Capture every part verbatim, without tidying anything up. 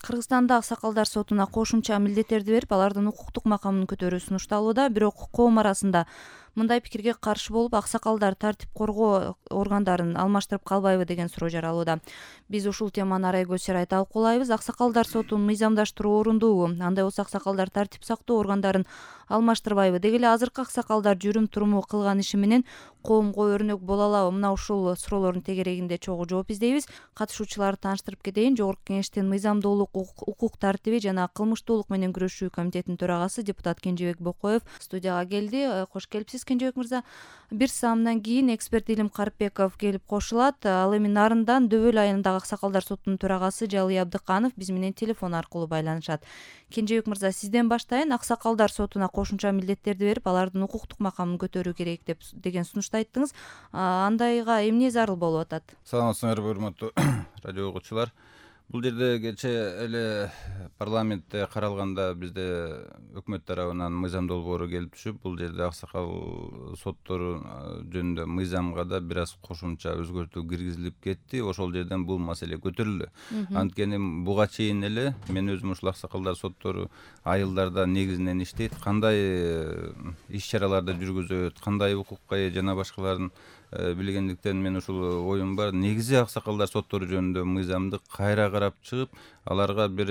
Кыргызстанда аксакалдар сотуна кошумча милдеттерди берип, алардын укуктук макамын көтөрүү сунушталууда. Бирок коом арасында мындай пикирге каршы болуп, аксакалдар тартип коргоо органдарын алмаштырып калбайбы деген суроо жаралууда. Биз ушул теманы арай көз серай талкуулайбыз. Аксакалдар сотун мыйзамдаштыруу орундуубу? Андай болсо аксакалдар тартип сактоо органдарын алмаштырбайбы? Деги эле азыркы аксакалдар жүрүм туруму кылган иши менен коомго өрнөк боло алабы? Мына ушул суроолордун тегерегинде чогуу жооп издейбиз. Катышуучуларды тааныштырып кетейин. Жогорку Кеңештин мыйзамдуулук, укук тартиби жана кылмыштуулук менен күрөшүү комитетинин төрагасы депутат Кенжебек Бокоев студияга келди. Кош келипсиз, Кенжебек мырза. Бир саамдан кийин эксперт Илим Карпбеков келип кошулат. Ал эми нарындан Дөбөл айылындагы аксакалдар сотунун төрагасы Жалый Абдыканов биз менен телефон аркылуу байланышат. Кенжебек мырза, сизден баштайын. Аксакалдар сотуна кошумча милдеттерди берип, алардын укуктук макамын көтөрүү керек деп деген сунушту айттыңыз. Андайга эмне зарыл болуп атат? Саламатсыңарбы, урматтуу радио угуучулар. Бул жерде кечээ эле парламентте каралганда бизде өкмөт тарабынан мыйзам долбоору келип түшүп, бул жерде аксакал соттору жөнүндө мыйзамга да бир аз кошумча өзгөртүү киргизилип кетти. Ошол жерден бул маселе көтөрүлдү. Анткени буга чейин эле мен өзүм ушул аксакалдар соттору айылдарда негизинен иштейт, кандай иш чараларды жүргүзөт, кандай укукка ээ жана башкаларын билгендиктен мен ушул оюм бар. Негизи аксакалдар соттору жөнүндө мыйзамды кайра карап чыгып, аларга бир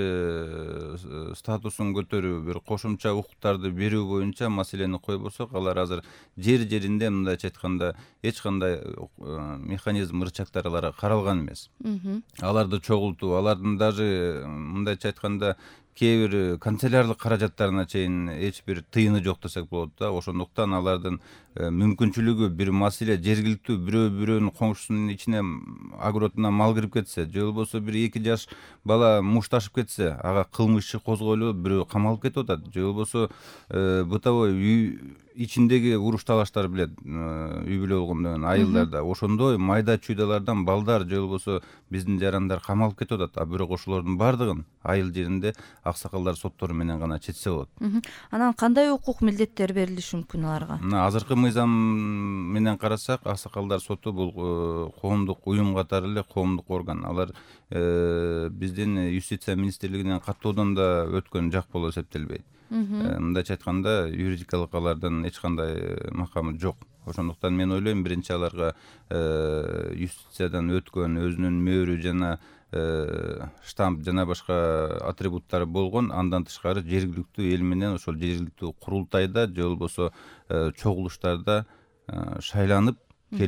статусун көтөрүү, бир кошумча укуктарды берүү боюнча маселени койбосок, алар азыр жер жеринде мындайча айтканда эч кандай механизм, ырчактар аларга каралган эмес. Аларды чогултуу, алардын даже мындайча айтканда кээ бир канцелярлык каражаттарына чейин эч бир тыйыны жок десек болот да. Ошондуктан алардын мүмкүнчүлүгү бир маселе жергиликтүү бирөө бирөөнүн коңшусунун ичине огородуна мал кирип кетсе, же болбосо бир эки жаш бала мушташып кетсе, ага кылмыш иши козголуп, бирөө камалып кетип атат, же болбосо бытовой үй ичиндеги уруш талаштар билет, үй бүлө болгондон айылдарда ошондой майда чүйдалардан балдар же болбосо биздин жарандар камалып кетип атат. А бирок ошолордун бардыгын айыл жеринде аксакалдар соттору менен гана четсе болот. Анан кандай укук милдеттер берилиши мүмкүн аларга? Мына азыркы мыйзам менен карасак, аксакалдар соту бул коомдук уюм катары эле коомдук орган. Алар биздин юстиция министрлигинен каттоодон да өткөн жак болуп эсептелбейт. Мындайча айтканда юридикалык алардын эч кандай макамы жок. Ошондуктан мен ойлойм, биринчи аларга юстициядан өткөн, өзүнүн мөөрү жана штамп жана башка атрибуттары болгон, андан тышкары жергиликтүү эл менен ошол жергиликтүү курултайда же болбосо чогулуштарда шайланып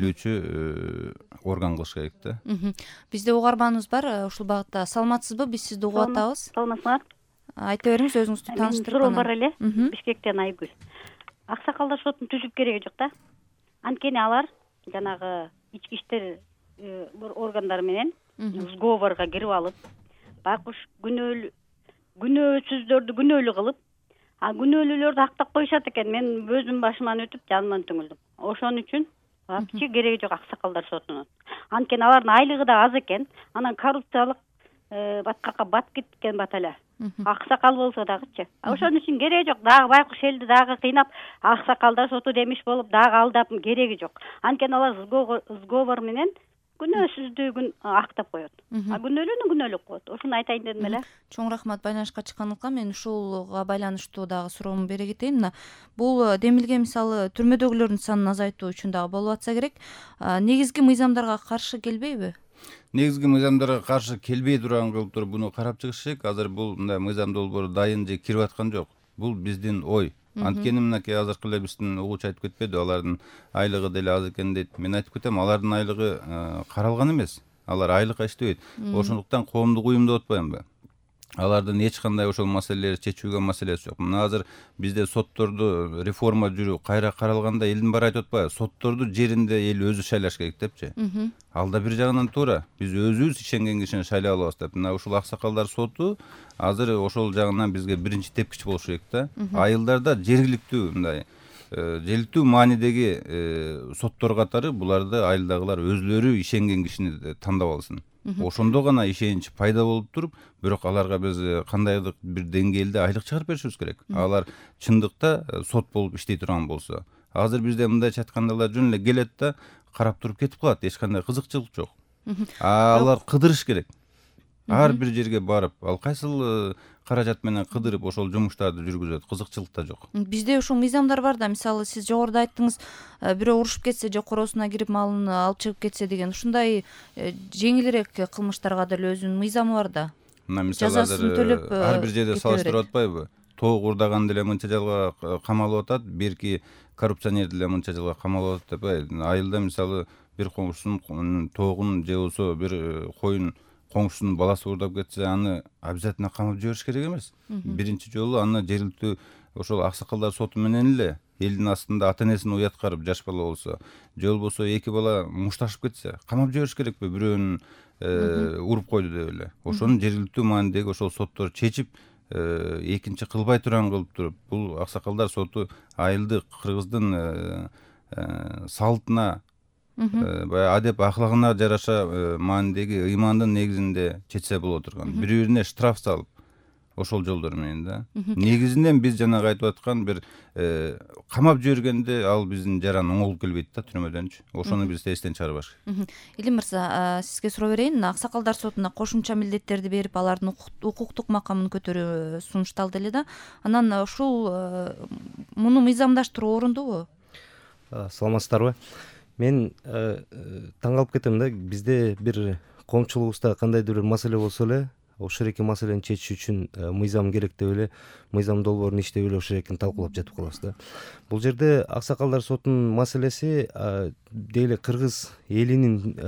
келүүчү орган кылыш керек да. Бизде угарманыбыз бар ушул багытта. Саламатсызбы? Биз сизди угуп атабыз. Саламатсыңар? Айта бериңиз, өзүңүздү тааныштырып. Суроо бар эле. Бишкектен Айгүл. Аксакалдар сотун түзүп кереги жок да. Анткени алар жанагы ички иштер органдары менен сговорга кирип алып, байкуш күнөөлүү күнөөсүздөрдү күнөөлүү кылып, а күнөөлүүлөрдү актап коюшат экен. Мен өзүм башыман өтүп, жаныман түңүлдүм. Ошон үчүн вообще кереги жок аксакалдар сотунун. Анткени алардын айлыгы да аз экен. Анан коррупциялык баткакка батып кеткен бат эле. Аксакал болсо дагычы. Ошон үчүн кереги жок. Дагы байкуш элди дагы кыйнап, аксакалдар соту демиш болуп дагы алдап кереги жок. Анткени алар сговор менен күнөөсүздүгүн актап коет. А күнөөлүүнү күнөөлүп коет. Ошону айтайын дедим эле. Чоң рахмат байланышка чыкканыңызга. Мен ушулга байланыштуу дагы суроомду бере кетейин. Мына бул демилген, мисалы, түрмөдөгүлөрдүн санын азайтуу үчүн дагы болуп атса керек. Негизги мыйзамдарга каршы келбейби? Негизги мыйзамдарга каршы келбей турган кылып туруп буну карап чыгыш керек. Азыр бул мындай мыйзам долбоору дайын же кирип аткан жок. Бул биздин ой. Анткени мынакей азыркы эле биздин угуучу айтып кетпеди, алардын айлыгы деле аз экен дейт. Мен айтып кетем, алардын айлыгы каралган эмес. Алар айлыкка иштебейт. Ошондуктан коомдук уюм деп атпаймынбы? Алардын эч кандай ошол маселелерди чечүүгө маселеси жок. Мына азыр бизде сотторду реформа жүрүү кайра каралганда элдин баары айтып атпайбы? Сотторду жеринде эл өзү шайлаш керек депчи. Ал да бир жагынан туура. Биз өзүбүз ишенген кишини шайлай алабыз деп. Мына ушул аксакалдар соту азыр ошол жагынан бизге биринчи тепкич болуш керек да. Айылдарда жергиликтүү мындай жергиликтүү маанидеги соттор катары буларды айылдагылар өзлөрү ишенген кишини тандап алсын. Ошондо гана ишенич пайда болуп туруп, бирок аларга биз кандайдыр бир деңгээлде айлык чыгарып беришибиз керек. Алар чындыкта сот болуп иштей турган болсо. Азыр бизде мындайча айтканда алар жөн эле келет да, карап туруп кетип калат. Эч кандай кызыкчылык жок. Алар кыдырыш керек. ар бир жерге барып, ал кайсыл каражат менен кыдырып ошол жумуштарды жүргүзөт, кызыкчылык да жок. Бизде ушул мыйзамдар бар да, мисалы сиз жогоруда айттыңыз, бирөө урушуп кетсе же короосуна кирип малын алып чыгып кетсе деген, ушундай жеңилирээк кылмыштарга деле өзүнүн мыйзамы бар да. Мына мисалы азыр ар бир жерде салыштырып атпайбы? Тоок урдаган деле мынча жылга камалып атат, берки коррупционер деле мынча жылга камалып атат деп. Айылда мисалы бир коңшусунун тоогун же болбосо бир коюн коңшусунун баласы уурдап кетсе, аны обязательно камап жибериш керек эмес. Биринчи жолу аны жергиликтүү ошол аксакалдар соту менен эле элдин астында ата энесин уяткарып, жаш бала болсо же болбосо эки бала мушташып кетсе, камап жибериш керекпи? Бирөөнүн уруп койду деп эле. Ошону жергиликтүү маанидеги ошол соттор чечип, экинчи кылбай турган кылып туруп, бул аксакалдар соту айылдык кыргыздын салтына, баягы адеп ахлагына жараша маанидеги ыймандын негизинде чечсе боло турган. Бири-бирине штраф салып, ошол жолдор менен да. Негизинен биз жанагы айтып аткан бир камап жибергенде ал биздин жаран оңолуп келбейт да, түрмөдөнчү. Ошону биз эстен чыгарбаш керек. Илим мырза, сизге суроо берейин. Аксакалдар сотуна кошумча милдеттерди берип, алардын укуктук макамын көтөрүү сунушталды эле да. Анан ушул муну мыйзамдаштыруу орундубу? Саламатсыздарбы? Мен таң калып кетем да, бизде бир коомчулугубузда кандайдыр бир маселе болсо эле, ошол эки маселени чечиш үчүн мыйзам керек деп эле, мыйзам долбоорун иштеп эле ошол экин талкуулап жатып калабыз да. Бул жерде аксакалдар сотунун маселеси дейли кыргыз элинин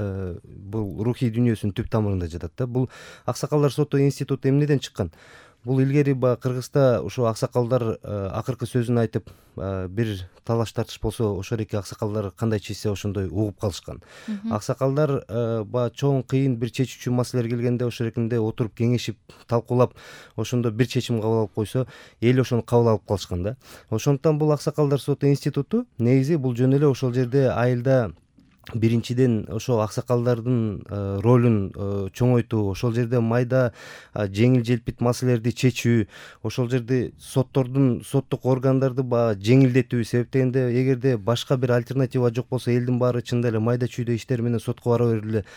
бул рухий дүйнөсүнүн түп тамырында жатат да. Бул аксакалдар соту институту эмнеден чыккан? Бул илгери баягы Кыргызда ошо аксакалдар акыркы сөзүн айтып, бир талаш тартыш болсо, ошол эки аксакалдар кандай чечсе ошондой угуп калышкан. Аксакалдар баягы чоң кыйын бир чечүүчү маселелер келгенде ошол эркинде отуруп кеңешип, талкуулап, ошондо бир чечим кабыл алып койсо, эл ошону кабыл алып калышкан да. Ошондуктан бул аксакалдар соту институту негизи бул жөн эле ошол жерде айылда биринчиден ошо аксакалдардын ролун чоңойтуу, ошол жерде майда жеңил желпит маселелерди чечүү, ошол жерде соттордун, соттук органдарды баягы жеңилдетүү. Себеп дегенде, эгерде башка бир альтернатива жок болсо, элдин баары чында эле майда чүйдө иштер менен сотко бара берип эле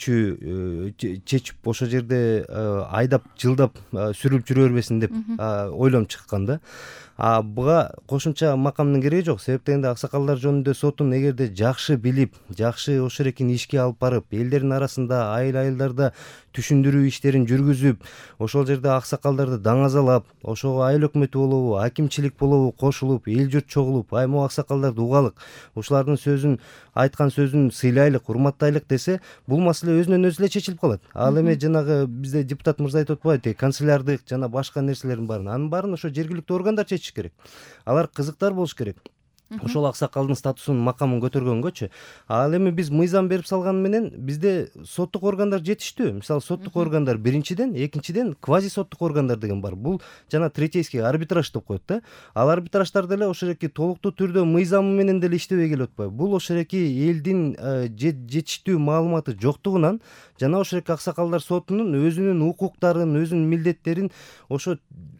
чечүү чечип, ошол жерде айдап, жылдап сүрүлүп жүрө бербесин деп ойлонуп чыккан да. А буга кошумча макамдын кереги жок. Себеп дегенде, аксакалдар жөнүндө сотун эгерде жакшы билип, жакшы ошол эркин ишке алып барып, элдердин арасында, айыл-айылдарда түшүндүрүү иштерин жүргүзүп, ошол жерде аксакалдарды даңазалап, ошого айыл өкмөтү болобу, акимчилик болобу кошулуп, эл журт чогулуп, ай могу аксакалдарды угалык, ушулардын сөзүн, айткан сөзүн сыйлайлык, урматтайлык десе, бул маселе өзүнөн өзү эле чечилип калат. Ал эми жанагы бизде депутат мырза айтып атпайбы, канцелярдык жана башка нерселердин баарын, анын баарын ошо жергиликтүү органдар чечиш керек. Алар кызыктар болуш керек. Ошол аксакалдын статусун, макамын көтөргөнгөчү. Ал эми биз мыйзам берип салган менен бизде соттук органдар жетиштүү. Мисалы, соттук органдар биринчиден, экинчиден квази соттук органдар деген бар. Бул жана третейский арбитраж деп коет да. Ал арбитраждар деле ошол эки толуктуу түрдө мыйзамы менен деле иштебей келип атпайбы. Бул ошол эки элдин жетиштүү маалыматы жоктугунан жана ошол эки аксакалдар сотунун өзүнүн укуктарын, өзүнүн милдеттерин ошо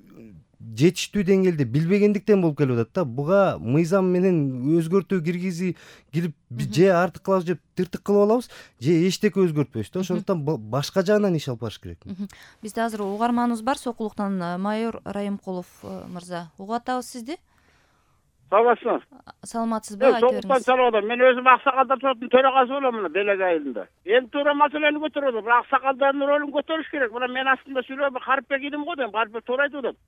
жетиштүү деңгээлде билбегендиктен болуп келип атат да. Буга мыйзам менен өзгөртүү киргизи кирип же артык кылабыз, же тыртык кылып алабыз, же эчтеке өзгөртпөйбүз да. Ошондуктан башка жагынан иш алып барыш керек. Бизде азыр угарманыбыз бар, Сокулуктан майор Райымкулов мырза. Угуп атабыз сизди. Саламатсызбы? Саламатсызбы? Айта бериңиз. Сокулуктан чалып атам. Мен өзүм аксакалдар сотунун төрагасы болом мына Белек айылында. Эми туура маселени көтөрүп атам. Бирок аксакалдардын ролун көтөрүш керек. Мына мен астымда сүйлөп Карипбек идим го дейм. Карипбек туура айтып атат.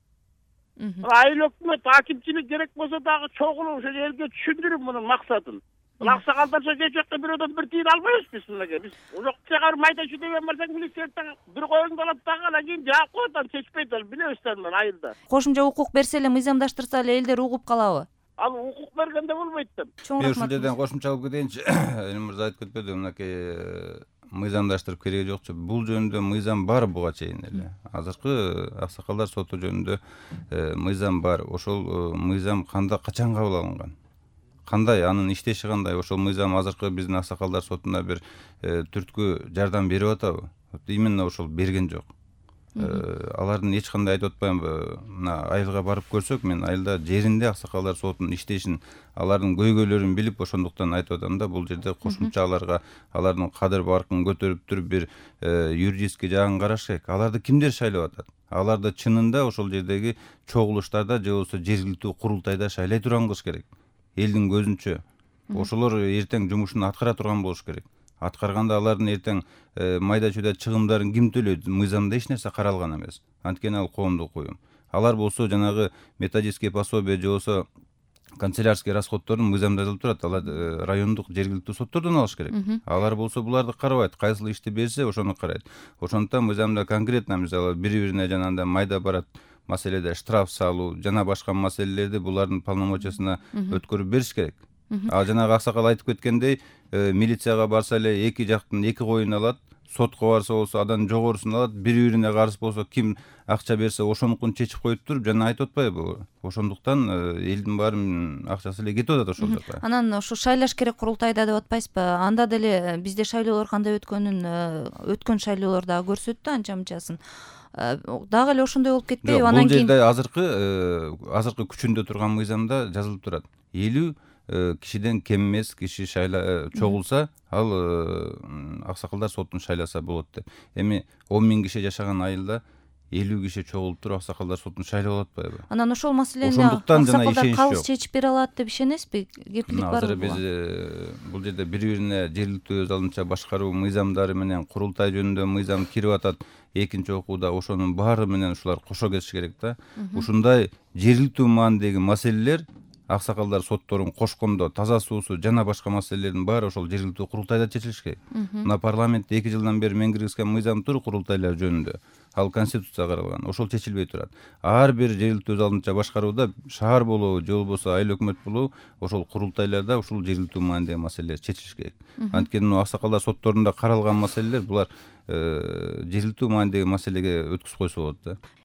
Айыл өкмөт, акимчилик керек болсо дагы чогулуп ошо элге түшүндүрүп мунун максатын. Аксакалдар жекекте бирөөдөн бир тиын албайбыз биз мынакей. Биз ошол чагар майда чүйдөгөн барсак, милиция бир коюңду алат дагы, анан кийин жаап коет, анан чечпейт, ал билебиз да мына айылда. Кошумча укук берсе эле, мыйзамдаштырса эле элдер угуп калабы? Ал укук бергенде болбойт да. Мен ушул жерден кошумча алып кетейинчи. Элим мырза айтып кетпеди, мынакей мыйзамдаштырып кереги жокчу. Бул жөнүндө мыйзам бар буга чейин эле. Азыркы аксакалдар соту жөнүндө мыйзам бар. Ошол мыйзам кандай, качан кабыл алынган? Кандай, анын иштеши кандай? Ошол мыйзам азыркы биздин аксакалдар сотуна бир түрткү жардам берип атабы? Именно ошол берген жок. алардын эч кандай айтып атпайм, мына айылга барып көрсөк, мен айылда жеринде аксакалдар сотунун иштешин, алардын көйгөйлөрүн билип, ошондуктан айтып атам да, бул жерде кошумча аларга алардын кадыр баркын көтөрүп туруп бир юридический жагын караш керек. Аларды кимдер шайлап атат? Аларды чынында ошол жердеги чогулуштарда же болбосо жергиликтүү курултайда шайлай турган кылыш керек. Элдин көзүнчө ошолор эртең жумушун аткара турган болуш керек. Аткарганда алардын эртең майда чүйдө чыгымдарын ким төлөйт? Мыйзамда эч нерсе каралган эмес. Анткени ал коомдук уюм. Алар болсо жанагы методический пособие же болсо канцелярский расходдорун мыйзамда жазылып турат. Алар райондук жергиликтүү соттордон алыш керек. Алар болсо буларды карабайт. Кайсыл ишти берсе ошону карайт. Ошондуктан мыйзамда конкретно мисалы бири-бирине жанагындай майда барат маселеде штраф салуу жана башка маселелерди булардын полномочиясына өткөрүп бериш керек. А жанагы аксакал айтып кеткендей, милицияга барса эле эки жактын эки коюн алат, сотко барса болсо адан жогорусун алат, бири-бирине каршы болсо ким акча берсе ошонукун чечип коюп туруп, жана айтып атпайбы? Ошондуктан элдин баарын акчасы эле кетип атат ошол жака. Анан ушу шайлаш керек курултайда деп атпайсызбы? Анда деле бизде шайлоолор кандай өткөнүн өткөн шайлоолор дагы көрсөттү анча мынчасын. Дагы эле ошондой болуп кетпейби? Анан кийин бул жерде азыркы азыркы күчүндө турган мыйзамда жазылып турат. элүү кишиден кем эмес киши шайла чогулса, ал аксакалдар сотун шайласа болот деп. Эми он миң киши жашаган айылда элүү киши чогулуп туруп аксакалдар сотун шайлап алат атпайбы? Анан ошол маселени ошондуктан жана аксакалдар калыс чечип бере алат деп ишенесизби? Кепилдик барбы? Азыр биз бул жерде бири-бирине жергиликтүү өз алдынча башкаруу мыйзамдары менен курултай жөнүндө мыйзам кирип атат. Экинчи окууда ошонун баары менен ушулар кошо кетиш керек да. Ушундай жергиликтүү маанидеги маселелер аксакалдар сотторун кошкондо таза суусу жана башка маселелердин баары ошол жергиликтүү курултайда чечилиш керек. Мына парламентте эки жылдан бери мен киргизген мыйзам тур курултайлар жөнүндө. Ал конституцияга каралган. Ошол чечилбей турат. Ар бир жергиликтүү өз алдынча башкарууда шаар болобу же болбосо айыл өкмөт болобу ошол курултайларда ушул жергиликтүү маанидеги маселелер чечилиш керек. Анткени аксакалдар сотторунда каралган маселелер булар жергиликтүү маанидеги маселеге өткүзүп койсо болот да.